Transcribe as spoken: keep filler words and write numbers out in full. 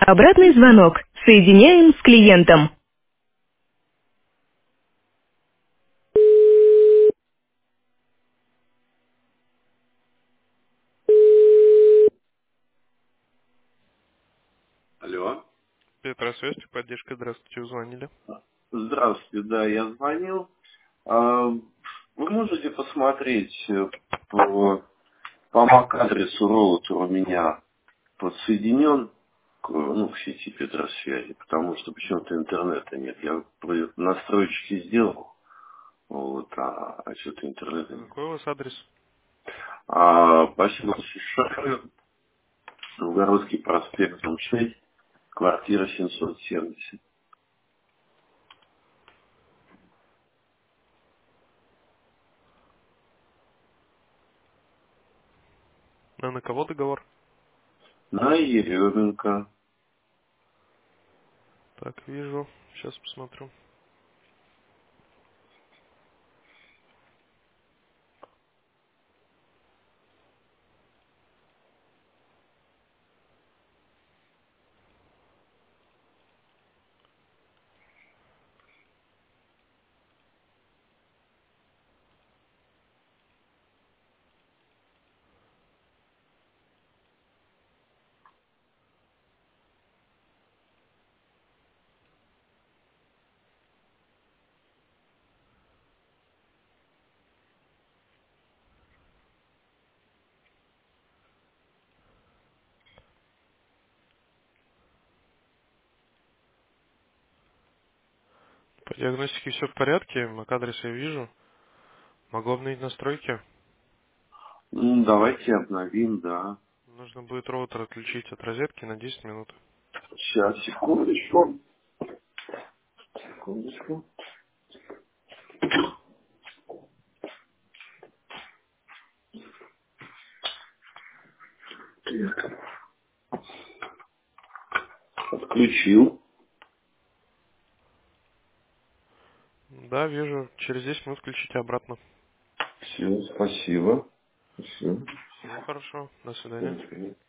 Обратный звонок. Соединяем с клиентом. Алло. Петросвязь, поддержка, здравствуйте, вы звонили. Здравствуйте, да, я звонил. А, Вы можете посмотреть э, по, по мак-адресу роутер у меня подсоединен к, ну, к сети Петросвязи, потому что почему-то интернета нет. Я про- настройки сделал, вот, а, а что-то интернета нет. Какой у вас адрес? А, спасибо, Шахер, Новгородский проспект, дом шесть, квартира семьсот семьдесят. А на кого договор? На Еременко. Так, вижу. Сейчас посмотрю. По диагностике все в порядке, мак-адрес я вижу. Могу обновить настройки. Ну, давайте обновим, да. Нужно будет роутер отключить от розетки на десять минут. Сейчас, секундочку. Секундочку. Отключил. Да, вижу. Через десять минут включите обратно. Все, спасибо. Все. Всего хорошего. До свидания.